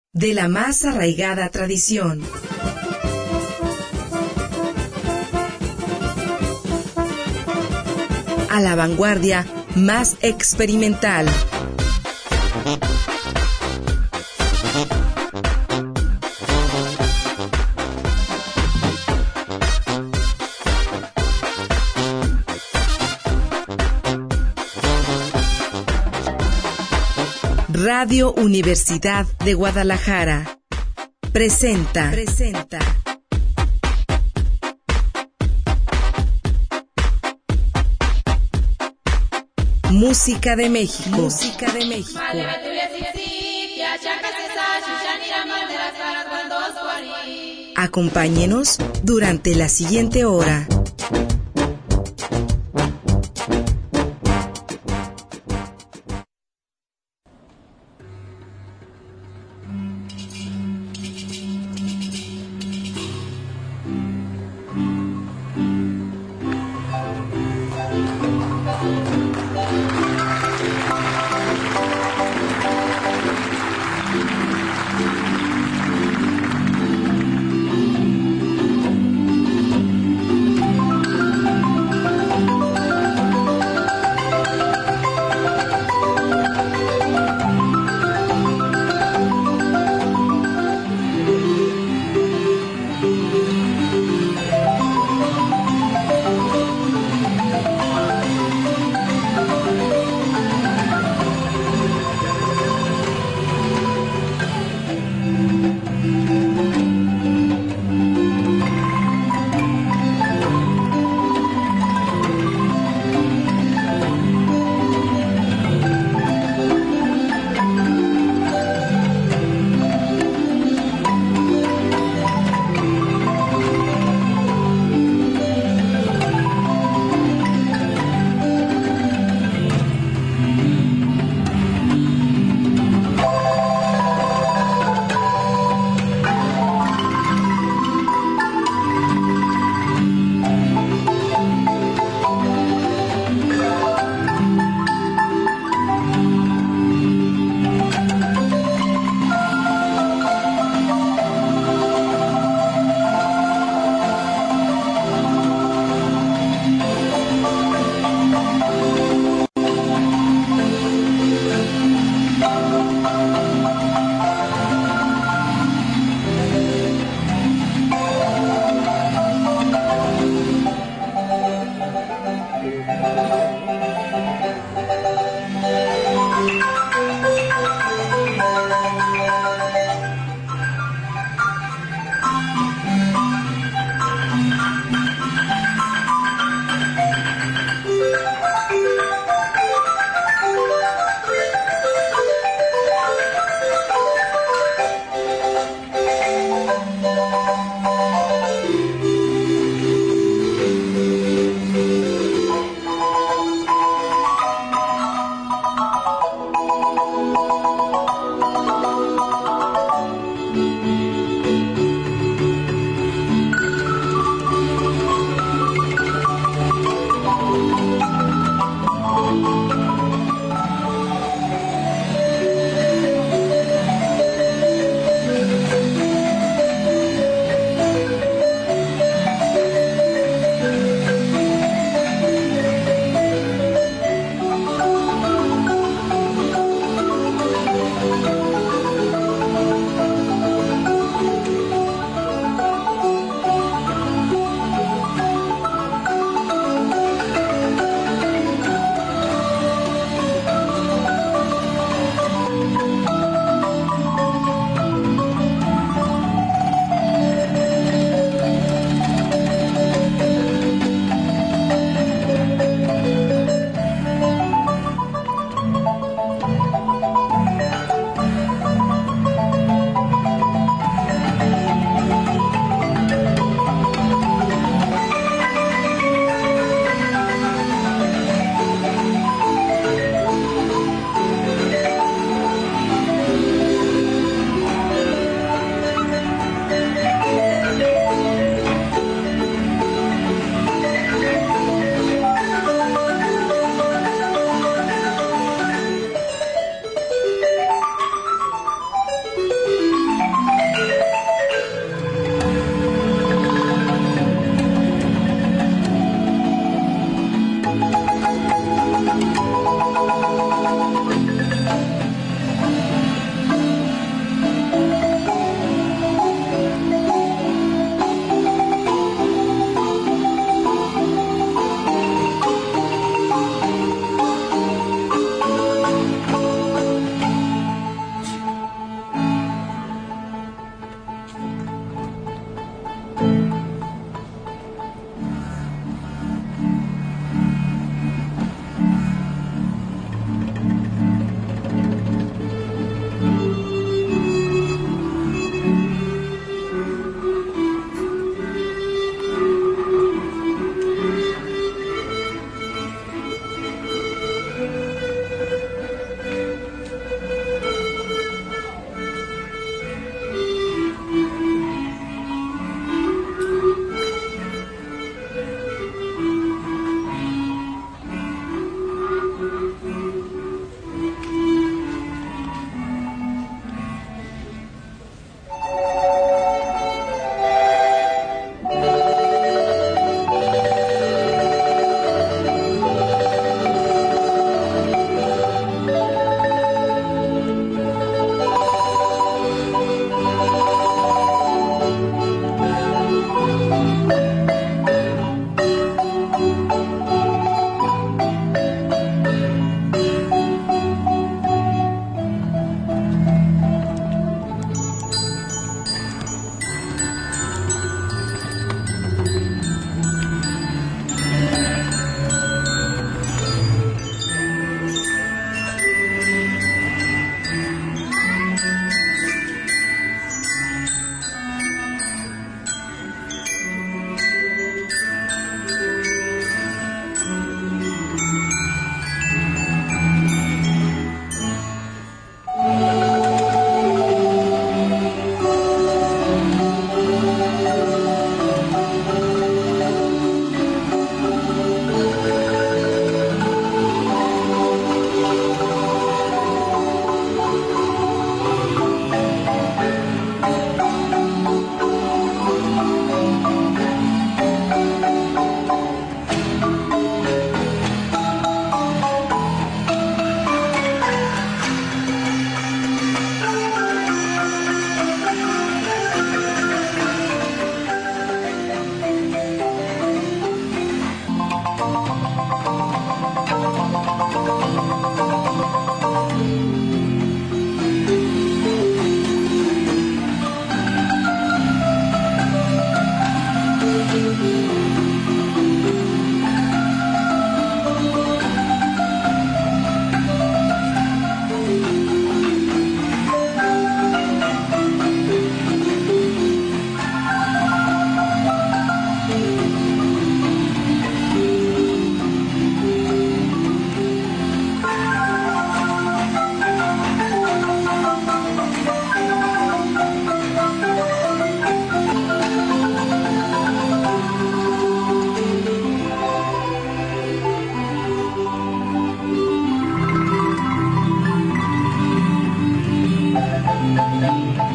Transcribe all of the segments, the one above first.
de la más arraigada tradición. A la vanguardia más experimental. Radio Universidad de Guadalajara presenta Música de México. Acompáñenos durante la siguiente hora.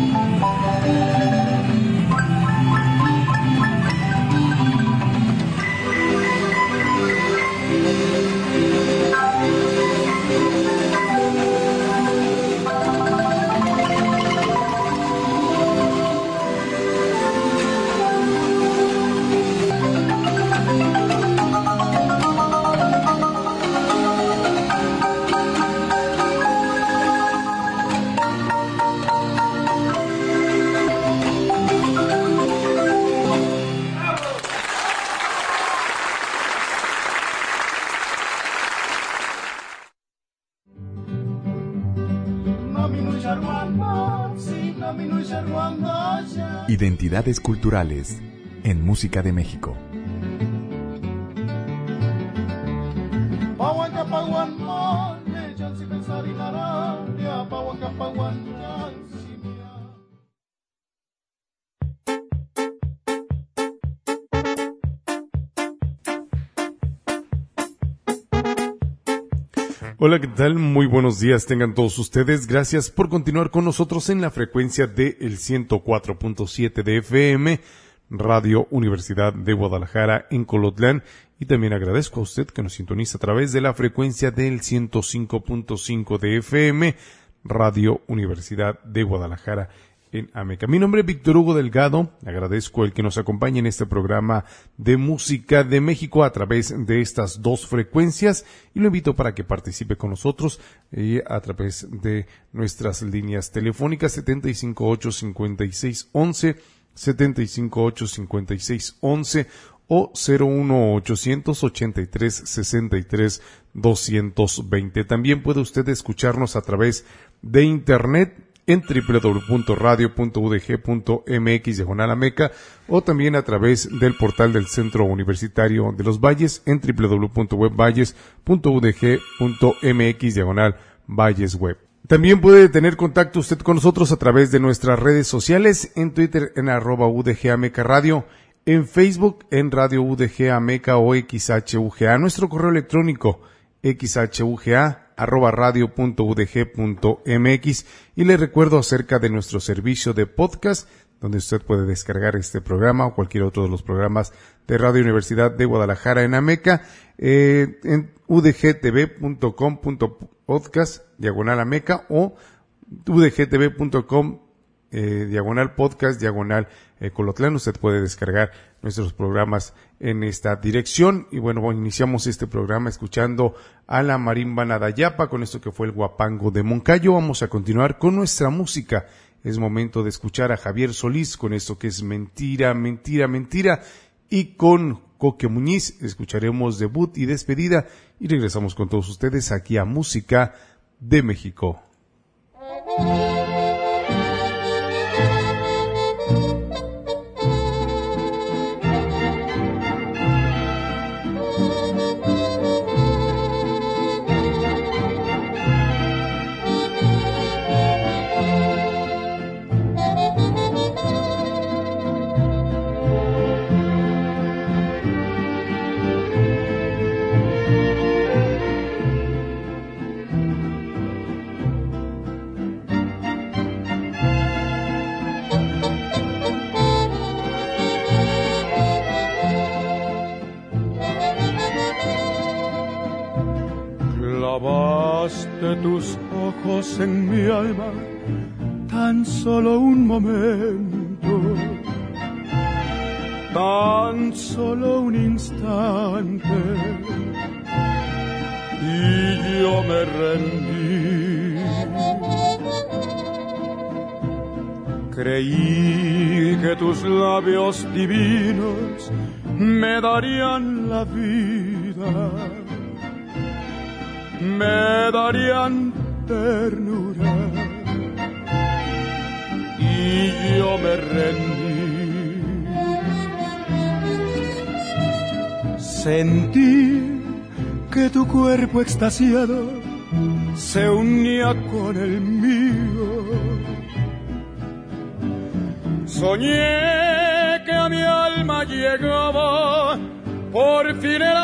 Identidades culturales en Música de México. Hola, ¿qué tal? Muy buenos días tengan todos ustedes. Gracias por continuar con nosotros en la frecuencia del 104.7 de FM, Radio Universidad de Guadalajara en Colotlán. Y también agradezco a usted que nos sintoniza a través de la frecuencia del 105.5 de FM, Radio Universidad de Guadalajara en Ameca. Mi nombre es Víctor Hugo Delgado. Agradezco el que nos acompañe en este programa de Música de México a través de estas dos frecuencias y lo invito para que participe con nosotros a través de nuestras líneas telefónicas 758-5611, 758-5611 o 01800-83-63-220. También puede usted escucharnos a través de internet en www.radio.udg.mx/Ameca o también a través del portal del Centro Universitario de los Valles en www.webvalles.udg.mx/Valles Web. También puede tener contacto usted con nosotros a través de nuestras redes sociales, en Twitter en @UDG Radio, en Facebook en Radio UDG Ameca o XHUGA, nuestro correo electrónico xhuga@radio.udg.mx y le recuerdo acerca de nuestro servicio de podcast donde usted puede descargar este programa o cualquier otro de los programas de Radio Universidad de Guadalajara en Ameca en udgtv.com.podcast/Ameca o udgtv.com /podcast Colotlán. Usted puede descargar nuestros programas en esta dirección. Y bueno, iniciamos este programa escuchando a la marimba Nadayapa con esto que fue el Guapango de Moncayo. Vamos a continuar con nuestra música. Es momento de escuchar a Javier Solís con esto que es Mentira, Mentira, Mentira. Y con Coque Muñiz escucharemos debut y despedida. Y regresamos con todos ustedes aquí a Música de México. Clavaste tus ojos en mi alma tan solo un momento, tan solo un instante, y yo me rendí. Creí que tus labios divinos me darían la vida, me darían ternura, y yo me rendí. Sentí que tu cuerpo extasiado se unía con el mío. Soñé que a mi alma llegaba por fin el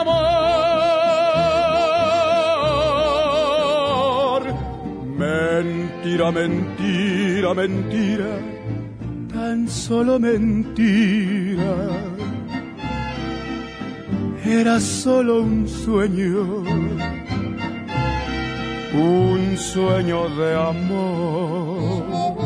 amor. Mentira, mentira, mentira, mentira, tan solo mentira. Era solo un sueño de amor.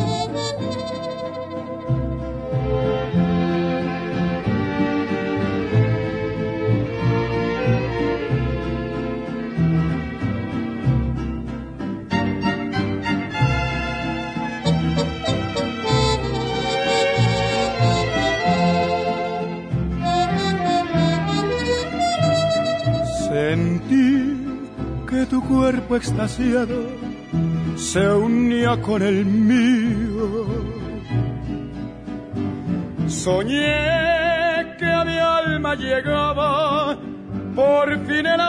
Sentí que tu cuerpo extasiado se unía con el mío. Soñé que a mi alma llegaba por fin el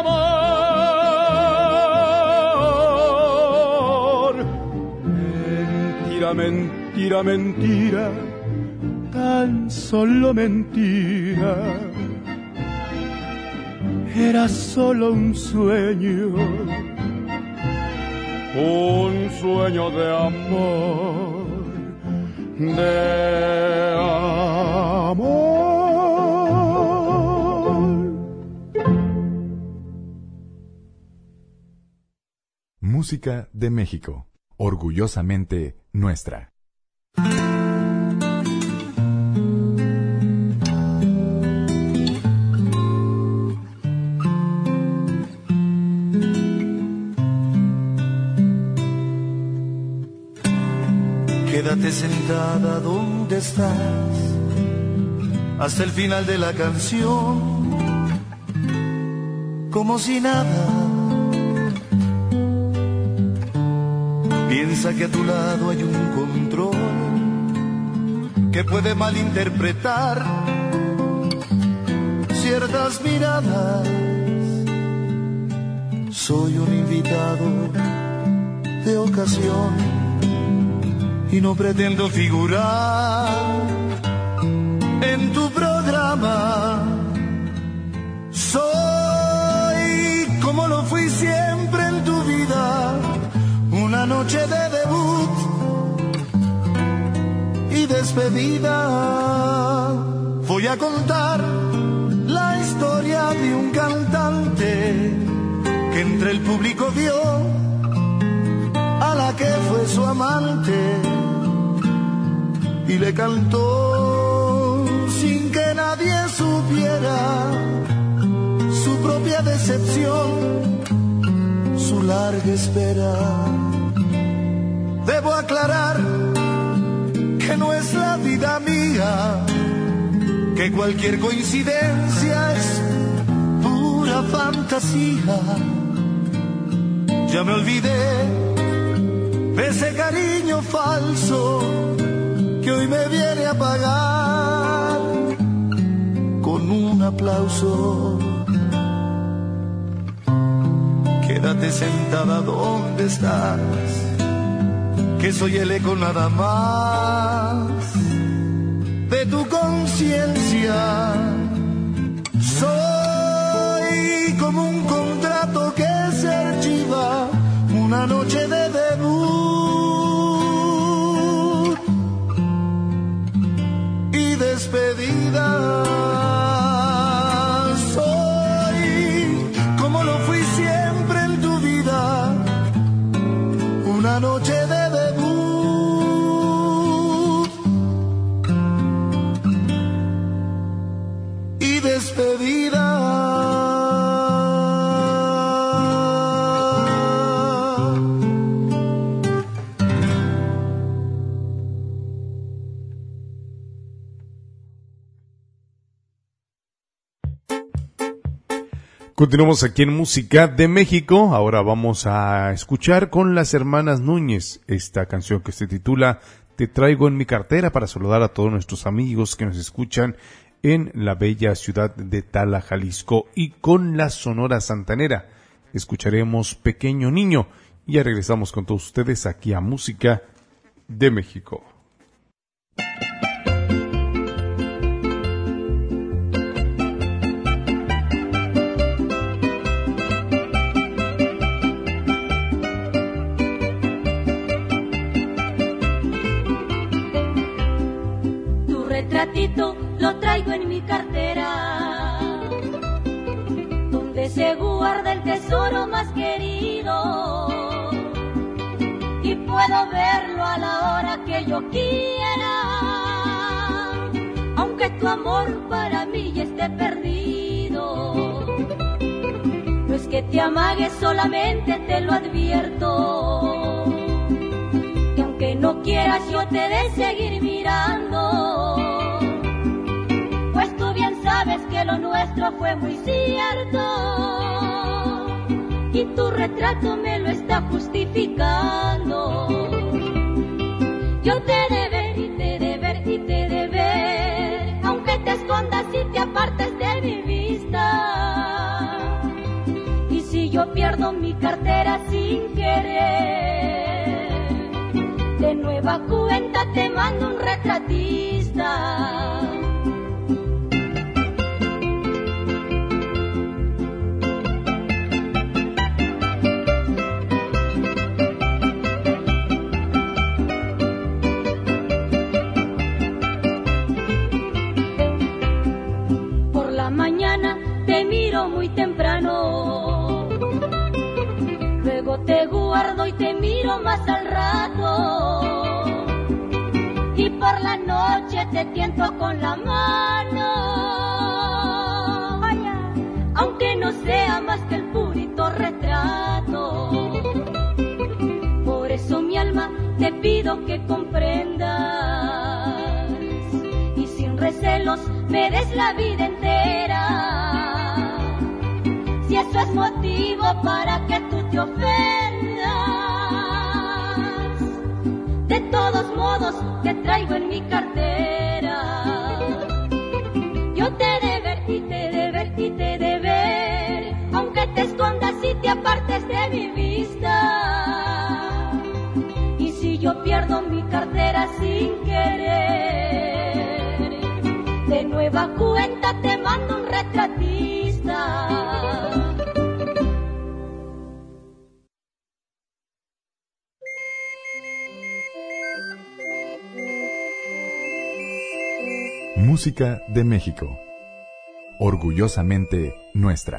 amor. Mentira, mentira, mentira, tan solo mentira. Era solo un sueño de amor, de amor. Música de México, orgullosamente nuestra. Quédate sentada donde estás hasta el final de la canción, como si nada. Piensa que a tu lado hay un control que puede malinterpretar ciertas miradas. Soy un invitado de ocasión y no pretendo figurar en tu programa. Soy como lo fui siempre en tu vida, una noche de debut y despedida. Voy a contar la historia de un cantante que entre el público vio a la que fue su amante y le cantó sin que nadie supiera su propia decepción, su larga espera. Debo aclarar que no es la vida mía, que cualquier coincidencia es pura fantasía. Ya me olvidé de ese cariño falso que hoy me viene a pagar con un aplauso. Quédate sentada donde estás, que soy el eco nada más de tu conciencia. Soy como un contrato que se archiva, una noche de debut y despedida. Soy como lo fui siempre en tu vida, una noche de debut y despedida. Continuamos aquí en Música de México. Ahora vamos a escuchar con las hermanas Núñez esta canción que se titula Te traigo en mi cartera, para saludar a todos nuestros amigos que nos escuchan en la bella ciudad de Tala, Jalisco, y con la Sonora Santanera. Escucharemos Pequeño Niño y ya regresamos con todos ustedes aquí a Música de México. retratito lo traigo en mi cartera, donde se guarda el tesoro más querido, y puedo verlo a la hora que yo quiera, aunque tu amor para mí ya esté perdido. No es que te amague, solamente te lo advierto, que aunque no quieras yo te de seguir mirando, pues tú bien sabes que lo nuestro fue muy cierto, y tu retrato me lo está justificando. Yo te de ver y te de ver y te de ver, aunque te escondas y te apartes de mi vista. Y si yo pierdo mi cartera sin querer, de nueva cuenta te mando un retratista. Te miro muy temprano, luego te guardo y te miro más al rato, y por la noche te tiento con la mano, vaya, aunque no sea más que el purito retrato. Por eso mi alma te pido que comprendas y sin recelos me des la vida entera. Si eso es motivo para que tú te ofendas, de todos modos te traigo en mi cartera. Yo te de ver y te de ver y te de ver, aunque te escondas y te apartes de mi vista. Y si yo pierdo mi cartera sin querer, de nueva cuenta te mando un retratista. Música de México. Orgullosamente nuestra.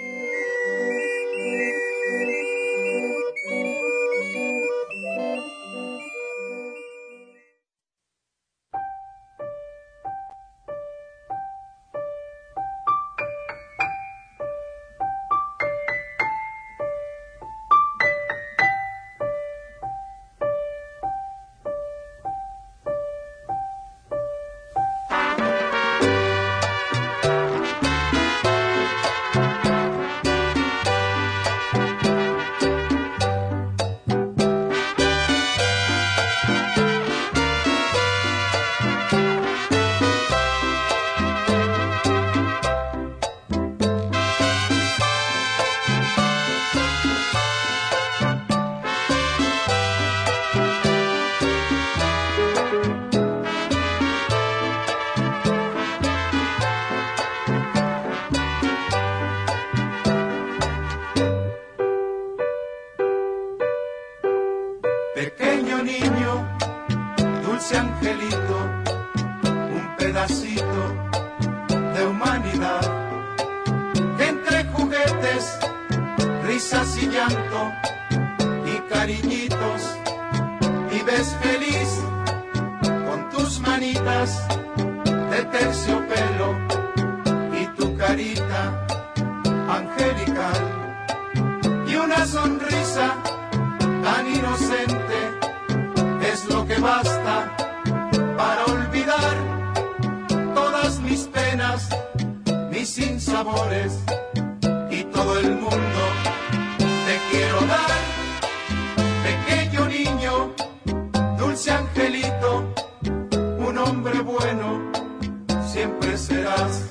Pequeño niño, dulce angelito, un pedacito de humanidad, que entre juguetes, risas y llanto y cariñitos vives feliz con tus manitas de terciopelo y tu carita angelical y una sonrisa tan inocente es lo que basta para olvidar todas mis penas, mis sinsabores y todo el mundo te quiero dar. Pequeño niño, dulce angelito, un hombre bueno siempre serás.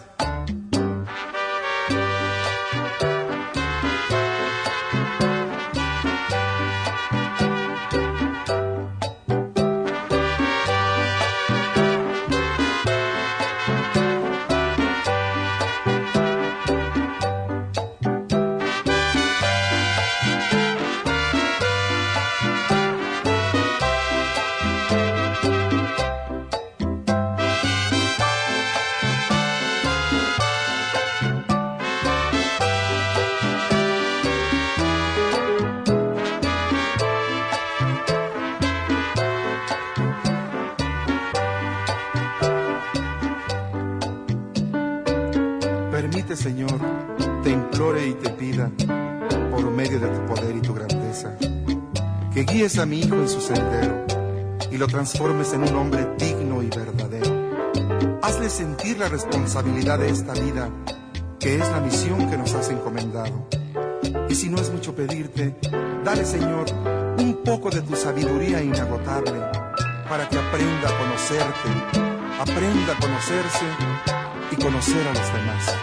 Permite, Señor, te implore y te pida, por medio de tu poder y tu grandeza, que guíes a mi hijo en su sendero y lo transformes en un hombre digno y verdadero. Hazle sentir la responsabilidad de esta vida, que es la misión que nos has encomendado. Y si no es mucho pedirte, dale, Señor, un poco de tu sabiduría inagotable, para que aprenda a conocerte, aprenda a conocerse y conocer a los demás.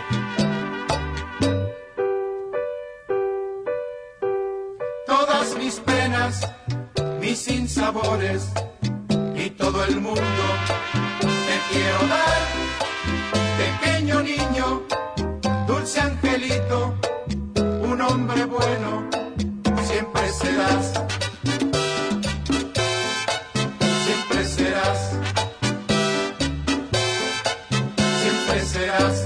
Todas mis penas, mis sinsabores y todo el mundo te quiero dar, pequeño niño, dulce angelito, un hombre bueno, siempre serás, siempre serás, siempre serás.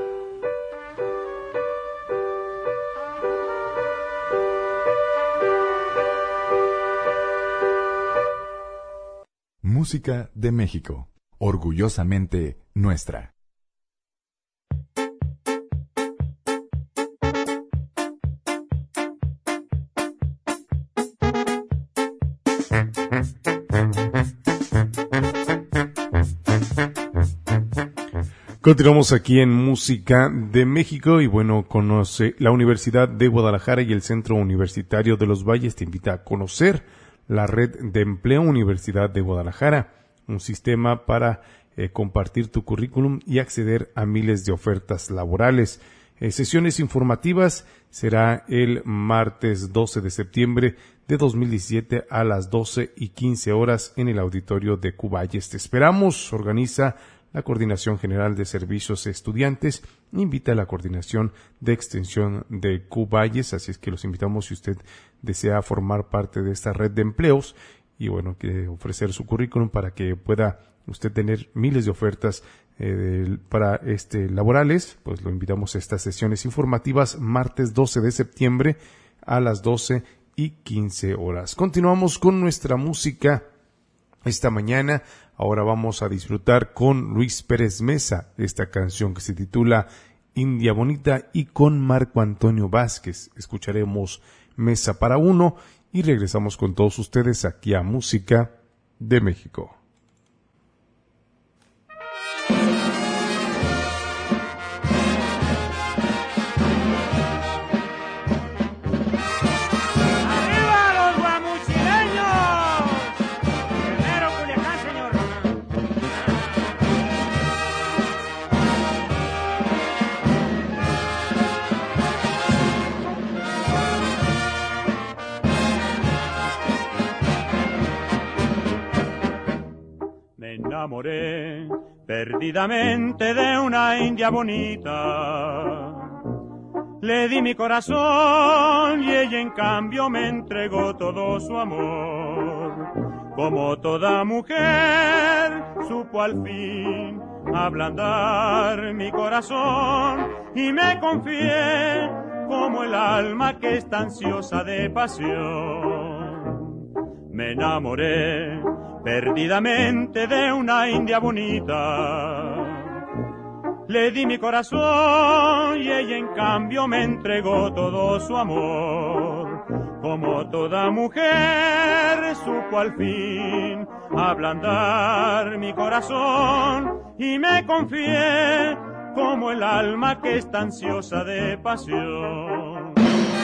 Música de México, orgullosamente nuestra. Continuamos aquí en Música de México y bueno, conoce la Universidad de Guadalajara y el Centro Universitario de los Valles te invita a conocer la Red de Empleo Universidad de Guadalajara, un sistema para compartir tu currículum y acceder a miles de ofertas laborales. Sesiones informativas será el martes 12 de septiembre de 2017 a las 12:15 horas en el auditorio de Cuballes. Te esperamos. Organiza la Coordinación General de Servicios Estudiantes, invita a la Coordinación de Extensión de Cuballes, así es que los invitamos si usted desea formar parte de esta red de empleos y bueno, quiere ofrecer su currículum para que pueda usted tener miles de ofertas para laborales, pues lo invitamos a estas sesiones informativas martes 12 de septiembre a las 12:15 horas. Continuamos con nuestra música esta mañana. Ahora vamos a disfrutar con Luis Pérez Mesa esta canción que se titula India Bonita y con Marco Antonio Vázquez escucharemos Mesa para Uno y regresamos con todos ustedes aquí a Música de México. Me enamoré perdidamente de una india bonita. Le di mi corazón y ella en cambio me entregó todo su amor. Como toda mujer supo al fin ablandar mi corazón y me confié como el alma que está ansiosa de pasión. Me enamoré perdidamente de una india bonita. Le di mi corazón y ella en cambio me entregó todo su amor. Como toda mujer supo al fin ablandar mi corazón y me confié como el alma que está ansiosa de pasión.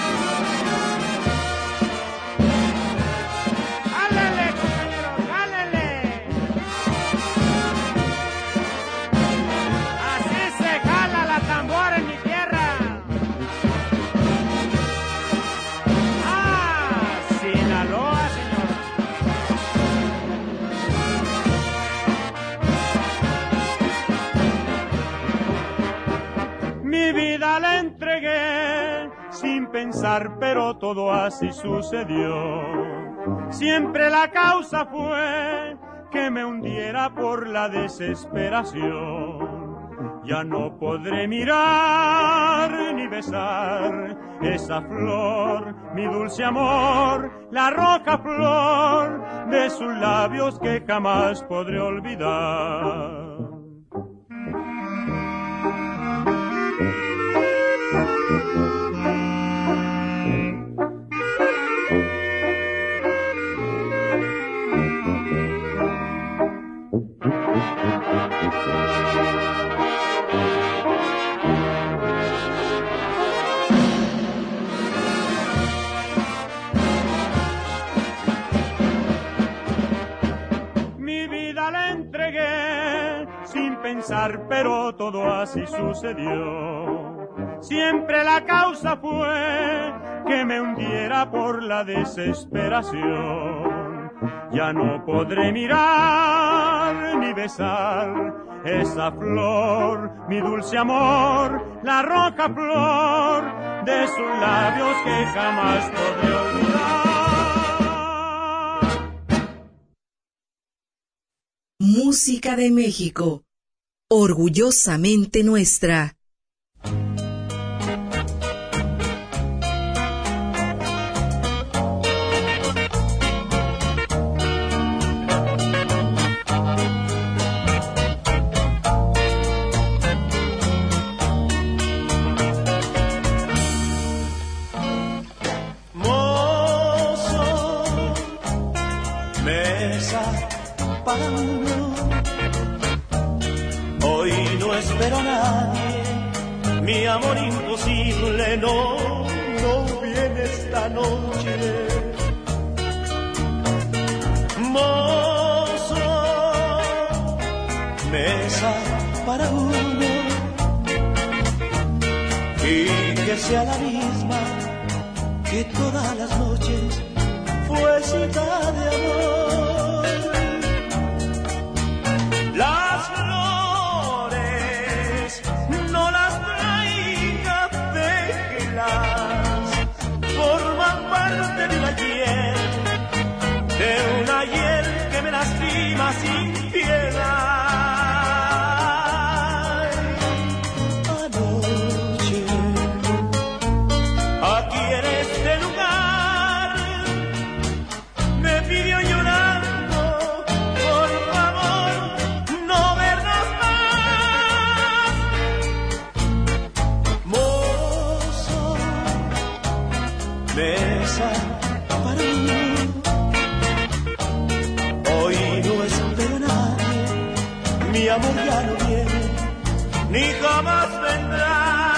Mi vida la entregué sin pensar, pero todo así sucedió. Siempre la causa fue que me hundiera por la desesperación. Ya no podré mirar ni besar esa flor, mi dulce amor, la roja flor de sus labios que jamás podré olvidar. Pensar, pero todo así sucedió. Siempre la causa fue que me hundiera por la desesperación. Ya no podré mirar ni besar esa flor, mi dulce amor, la roja flor de sus labios que jamás podré olvidar. Música de México. Orgullosamente nuestra. Mozo, mesa para uno. Hoy no espero a nadie, mi amor imposible no viene esta noche. Mozo, mesa para uno, y que sea la misma que todas las noches fue cita de amor. Las flores no las traiga, déjelas, forman parte de un ayer que me lastima sin piedad. Anoche, aquí en este lugar, me pidió llorando, por favor, no vernos más. Mozo, mesa para mí. Hoy no espero a nadie, mi amor ya no viene, ni jamás vendrá.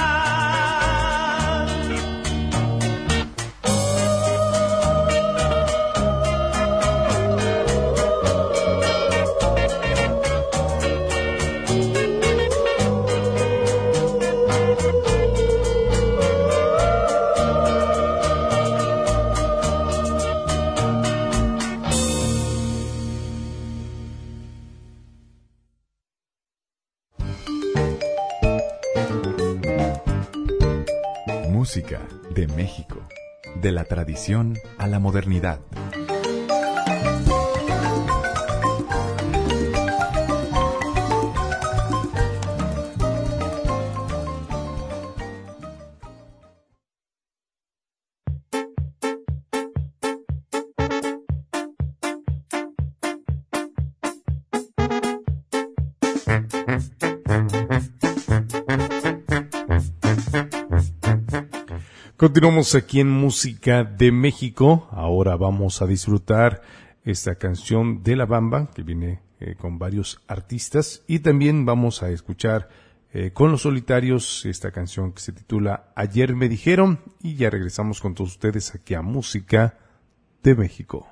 Música de México, de la tradición a la modernidad. Continuamos aquí en Música de México. Ahora vamos a disfrutar esta canción de La Bamba, que viene con varios artistas, y también vamos a escuchar con Los Solitarios esta canción que se titula Ayer me dijeron, y ya regresamos con todos ustedes aquí a Música de México.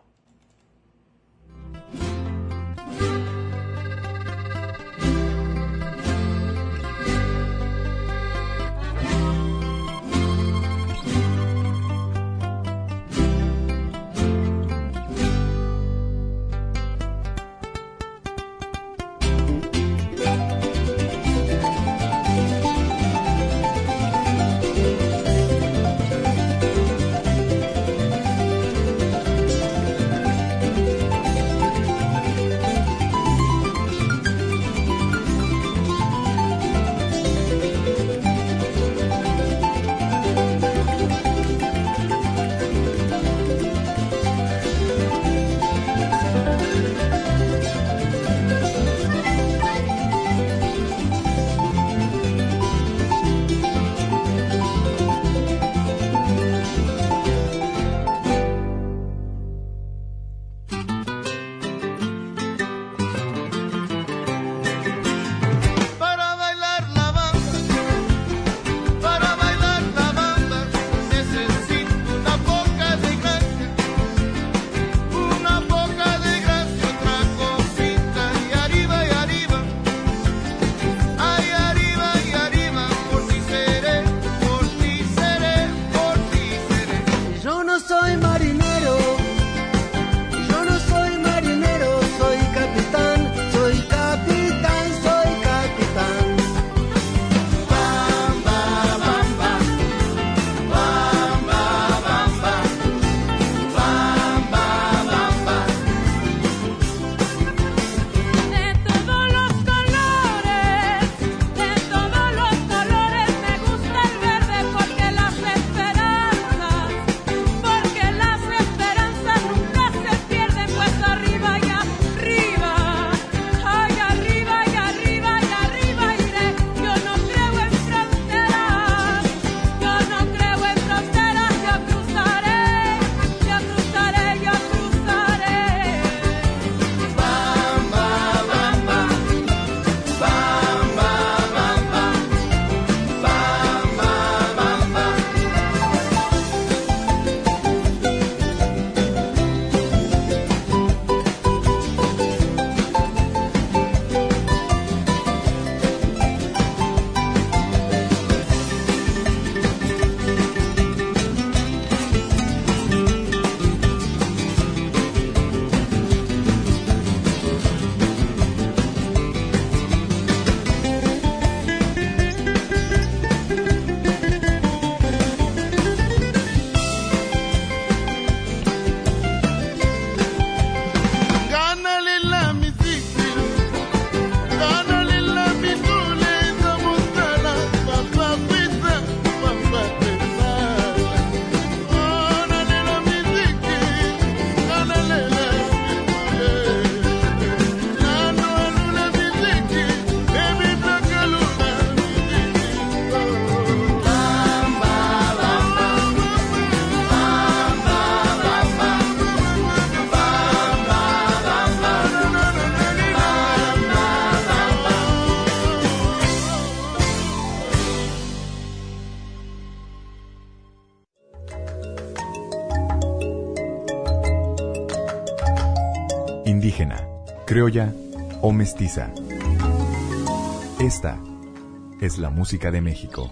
indígena, criolla o mestiza. Esta es la música de México.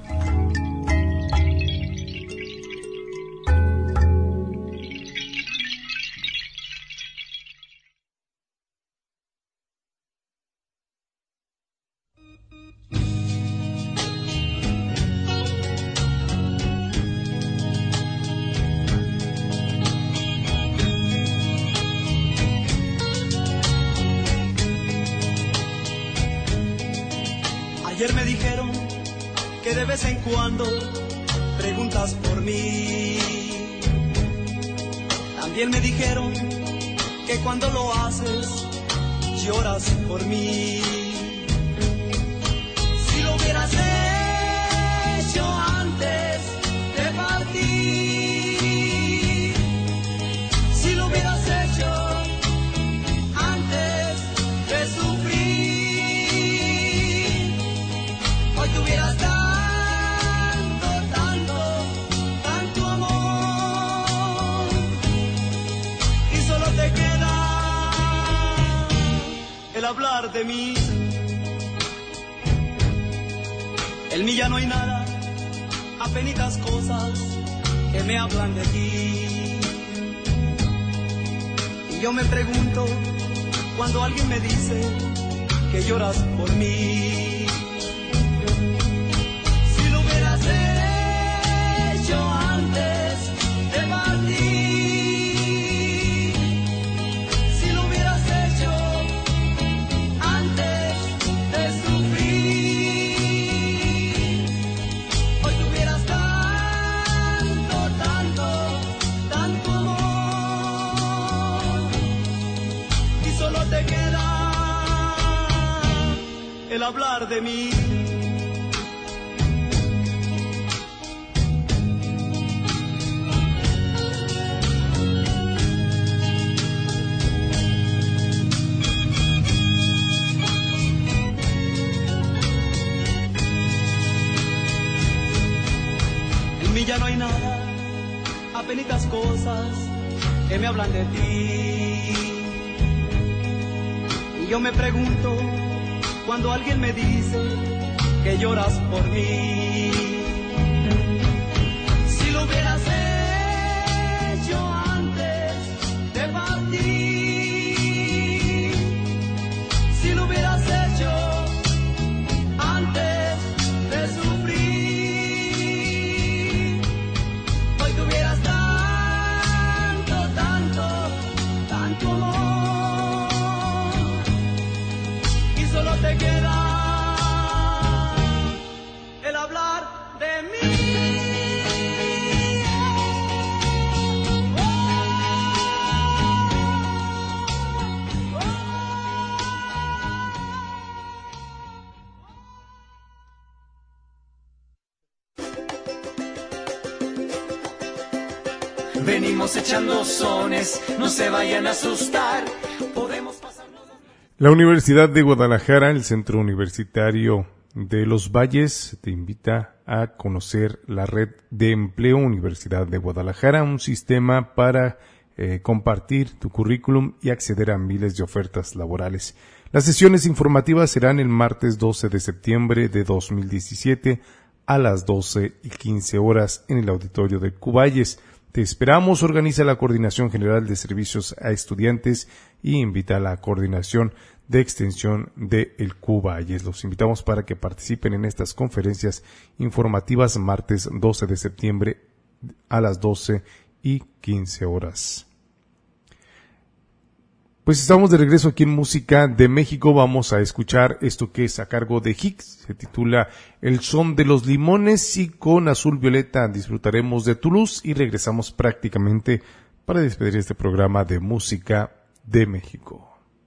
Ayer me dijeron que de vez en cuando preguntas por mí. También me dijeron que cuando lo haces lloras por mí. Si lo hubieras hecho antes de partir, si lo hubieras hecho antes de sufrir, hoy tuvieras tanto amor, y solo te queda el hablar de mí. En mí ya no hay nada, apenitas cosas que me hablan de ti. Y yo me pregunto, cuando alguien me dice que lloras por mí, si lo hubieras hecho antes de partir, si lo hubieras hecho antes de sufrir, hoy tuvieras tanto amor, y solo te queda el hablar de mí. En mí ya no hay nada, apenitas cosas que me hablan de ti. Y yo me pregunto, cuando alguien me dice que lloras por mí, si lo hubieras hecho antes de partir, si lo hubieras hecho antes de sufrir, hoy tuvieras tanto amor, y solo te queda el hablar de mí. Venimos echando sones, no se vayan a asustar. Podemos pasarnos. La Universidad de Guadalajara, el Centro Universitario de los Valles, te invita a conocer la Red de Empleo Universidad de Guadalajara, un sistema para compartir tu currículum y acceder a miles de ofertas laborales. Las sesiones informativas serán el martes 12 de septiembre de 2017 a las 12:15 horas en el auditorio de Cuballes. Te esperamos, organiza la Coordinación General de Servicios a Estudiantes y invita a la Coordinación de Extensión de el Cuballes. Los invitamos para que participen en estas conferencias informativas martes 12 de septiembre a las 12:15 horas. Pues estamos de regreso aquí en Música de México. Vamos a escuchar esto que es a cargo de Hicks. Se titula El son de los limones, y con Azul Violeta disfrutaremos de tu luz y regresamos prácticamente para despedir este programa de Música de México.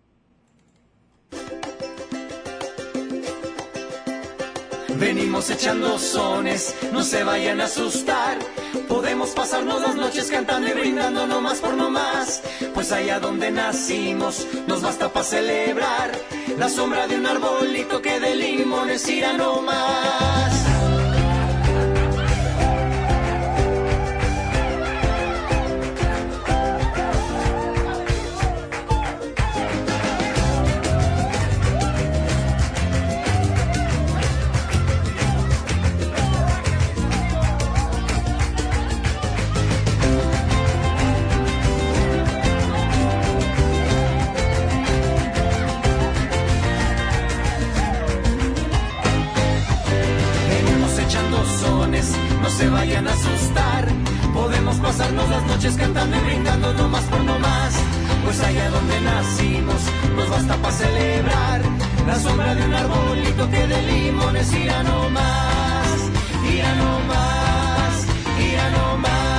Venimos echando sones, no se vayan a asustar. Podemos pasarnos las noches cantando y brindando no más por no más. Pues allá donde nacimos nos basta para celebrar la sombra de un arbolito que de limones irá no más. vayan a asustar. Podemos pasarnos las noches cantando y brindando no más por no más. Pues allá donde nacimos nos basta para celebrar. La sombra de un arbolito que de limones irá no más, irá no más, irá no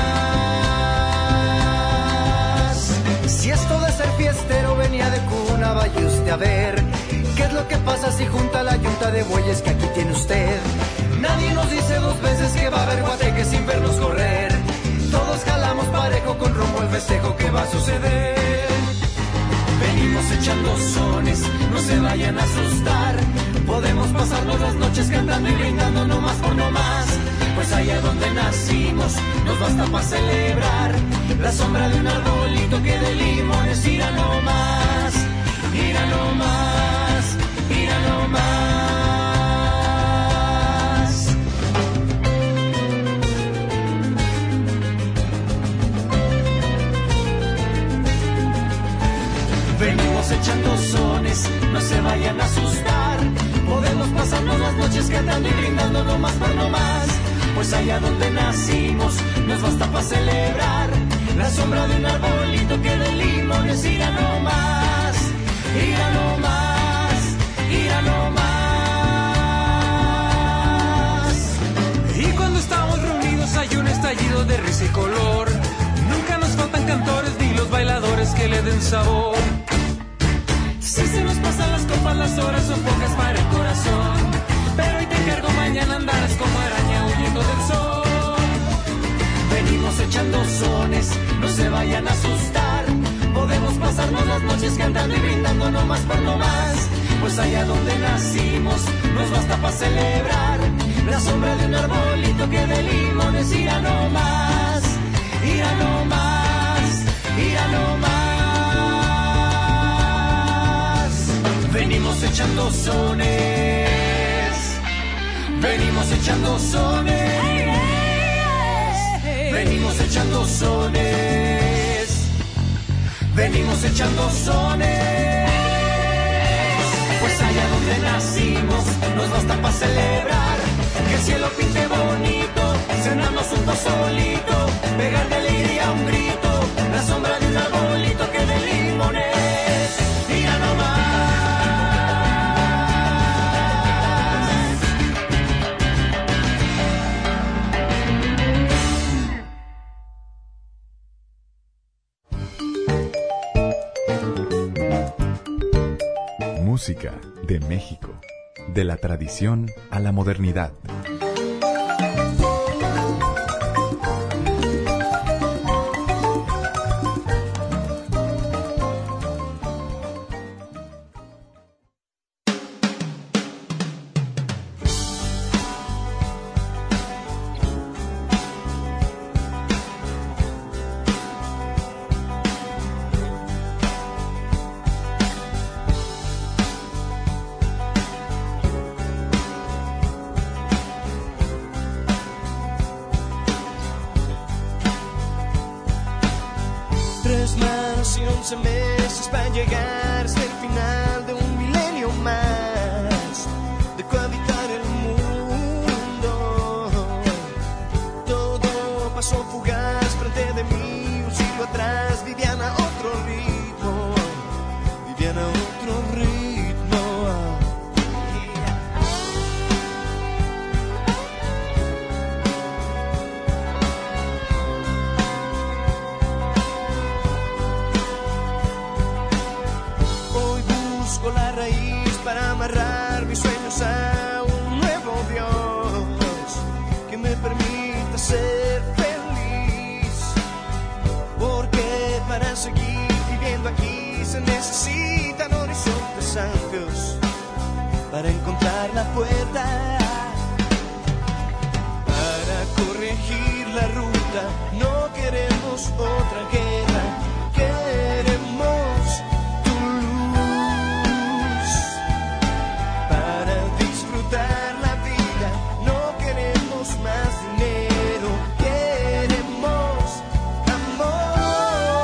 más. Si esto de ser fiestero venía de cuna, vaya usted a ver qué es lo que pasa si junta la yunta de bueyes que aquí tiene usted. Nadie nos dice dos veces que va a haber guateque sin vernos correr. Todos jalamos parejo con rumbo al festejo que va a suceder. Venimos echando sones, no se vayan a asustar. Podemos pasarnos las noches cantando y brindando no más por no más. Pues allá donde nacimos nos basta para celebrar. La sombra de un arbolito que de limones irá no más, irá no más, irá no más. Venimos echando sones, no se vayan a asustar. Podemos pasarnos las noches cantando y brindando no más por no más. Pues allá donde nacimos nos basta para celebrar. La sombra de un arbolito que de limones irá no más, irá no más, irá no más. Y cuando estamos reunidos hay un estallido de risa y color. Nunca nos faltan cantores ni los bailadores que le den sabor. Si se nos pasan las copas, las horas son pocas para el corazón. Pero hoy te encargo, mañana andarás como araña huyendo del sol. Venimos echando sones, no se vayan a asustar. Podemos pasarnos las noches cantando y brindando no más por no más. Pues allá donde nacimos nos basta para celebrar. La sombra de un arbolito que de limones irá no más, irá no más, irá no más. Venimos echando sones, venimos echando sones, venimos echando sones, venimos echando sones. Pues allá donde nacimos nos basta para celebrar. Que el cielo pinte bonito, cenamos un pozolito, pegar de alegría un grito, la sombra de un arbolito que de limones irá no más. Música de México, de la tradición a la modernidad. Meses para llegar hasta el final de un milenio más de cohabitar el mundo. Todo pasó fugaz frente de mí, un siglo atrás vivían a otro ritmo, vivían a otro ritmo. La raíz para amarrar mis sueños a un nuevo Dios que me permita ser feliz, porque para seguir viviendo aquí se necesitan horizontes amplios para encontrar la puerta, para corregir la ruta. No queremos otra guerra, queremos la vida, no queremos más dinero, queremos amor.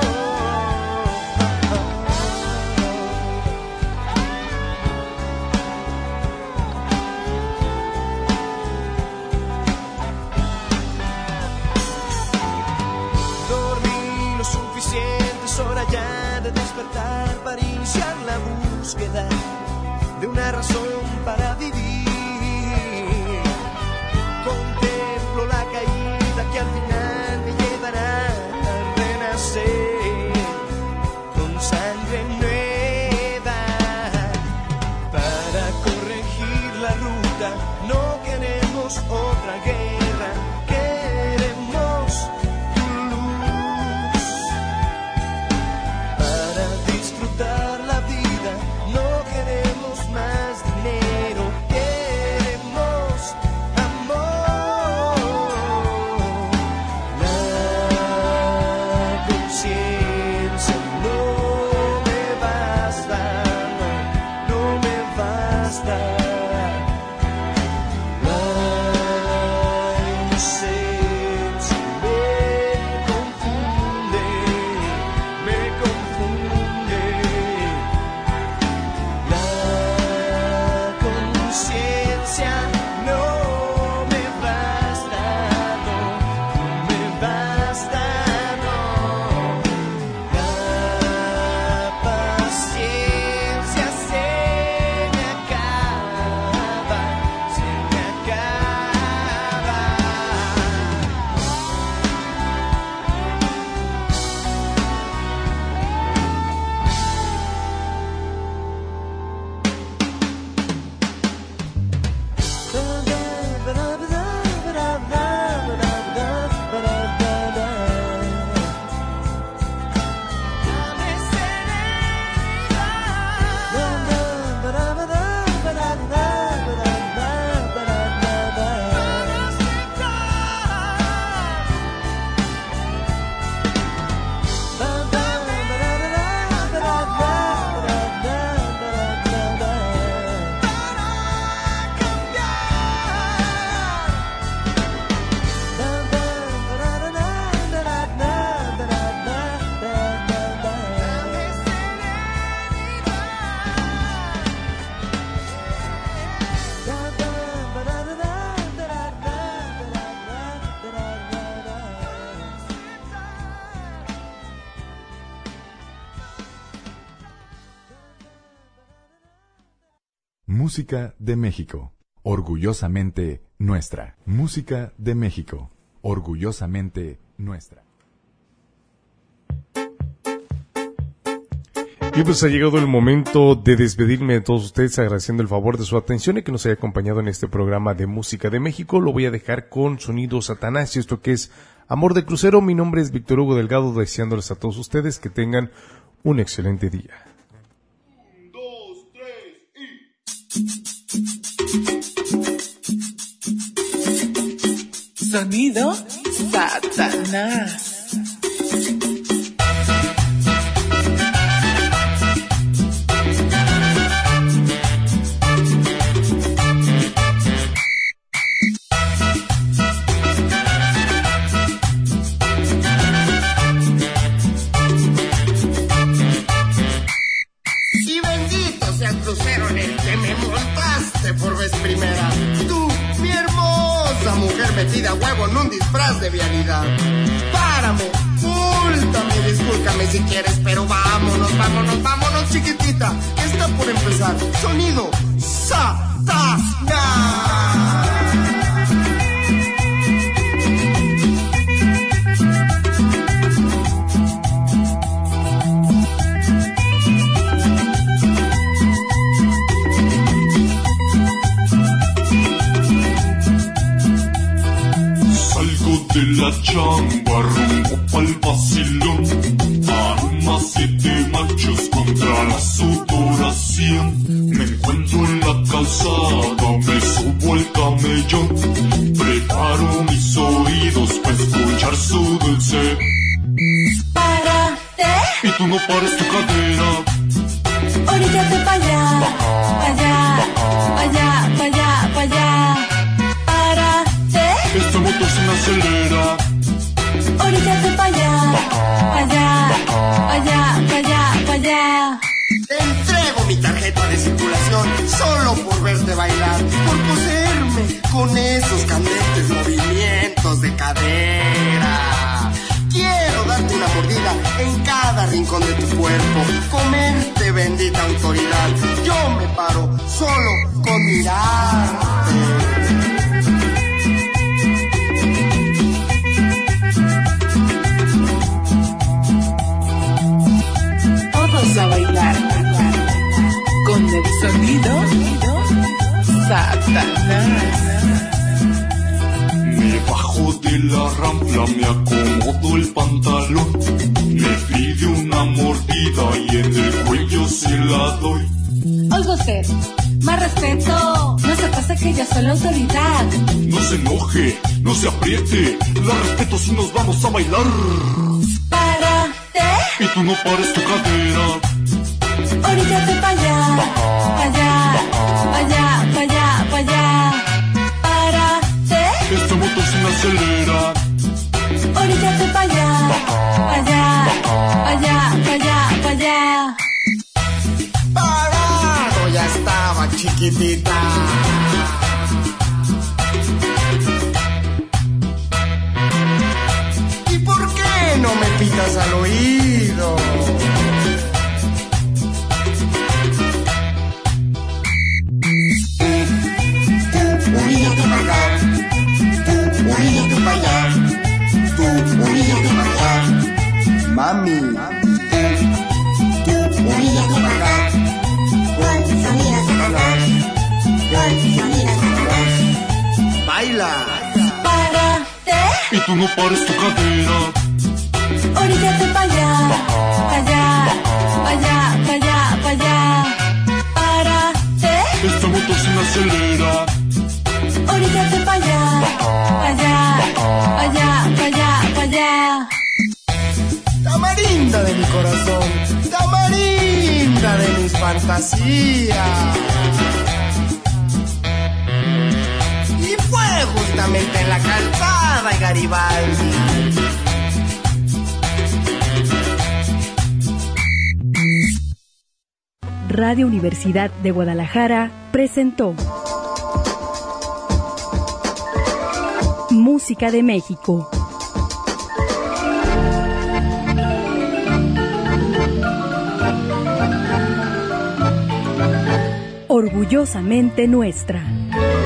nada de una razón para vivir. Contemplo la caída que al final me llevará a renacer con sangre nueva. Para corregir la ruta no queremos otra guerra, queremos tu luz. Para disfrutar la vida no queremos más dinero, queremos amor. La conciencia no me basta, no me basta. La inocencia me confunde, me confunde. La conciencia no me basta, no me basta, no. La paciencia se me acaba, se me acaba. Música de México, orgullosamente nuestra. Música de México, orgullosamente nuestra. Y pues ha llegado el momento de despedirme de todos ustedes, agradeciendo el favor de su atención y que nos haya acompañado en este programa de Música de México. Lo voy a dejar con Sonido Satanás y esto que es Amor de Crucero. Mi nombre es Víctor Hugo Delgado, deseándoles a todos ustedes que tengan un excelente día. Sonido Satanás. Y bendito sea el crucero en el que me montaste por vez primera. Tú, mi hermosa mujer metida a huevo en un disfraz de vialidad. Párame, múltame, discúlpame si quieres, pero vámonos, vámonos, vámonos, chiquitita, que está por empezar. Sonido Satanás. De la chamba rumbo pa'l vacilón, arma 7 machos contra la sudoración. Me encuentro en la calzada, me subo al camellón, preparo mis oídos para escuchar su dulce. Párate. Y tú no pares tu cadera. Oríllate pa' allá, pa' allá, pa' allá, pa' allá, pa' allá. Párate. Este motor se me acelera. Oríllate pa' allá, pa' allá, pa' allá, pa' allá, pa' allá. Te entrego mi tarjeta de circulación solo por verte bailar, por poseerme con esos candentes movimientos de cadera. Quiero darte una mordida en cada rincón de tu cuerpo, comerte bendita autoridad. Yo me paro solo con mirarte. Todos a bailar con el sonido Satanás. Me bajo de la rampla, me acomodo el pantalón, me pide una mordida y en el cuello se la doy. Oiga usted, más respeto, no se pasa que yo soy la autoridad. No se enoje, no se apriete, la respeto si nos vamos a bailar. Párate. Y tú no pares tu cadera. Oríllate pa' allá, pa' allá, pa' allá, pa' allá, pa' allá. Párate. Este motor se me acelera. Oríllate pa' allá, pa' allá, pa' allá, pa' allá, pa' allá. Parado ya estaba, chiquitita. ¿Y por qué no me pitas al oído? Oríllate pa' acá, tú oríllate pa' allá, tú oríllate pa' allá, mami. Tú oríllate pa' acá, con sonido Satanás, con sonido Satanás. Baila. Párate. Y tú no pares tu cadera. Oríllate pa' allá, pa' allá, pa' allá, pa' allá, pa' allá. Párate. Este motor se me acelera. Oríllate pa' allá, pa' allá, pa' allá, pa' allá, pa' allá. Tamarinda de mi corazón, tamarinda de mis fantasías. Y fue justamente en la calzada de Garibaldi. Radio Universidad de Guadalajara presentó Música de México. Orgullosamente nuestra.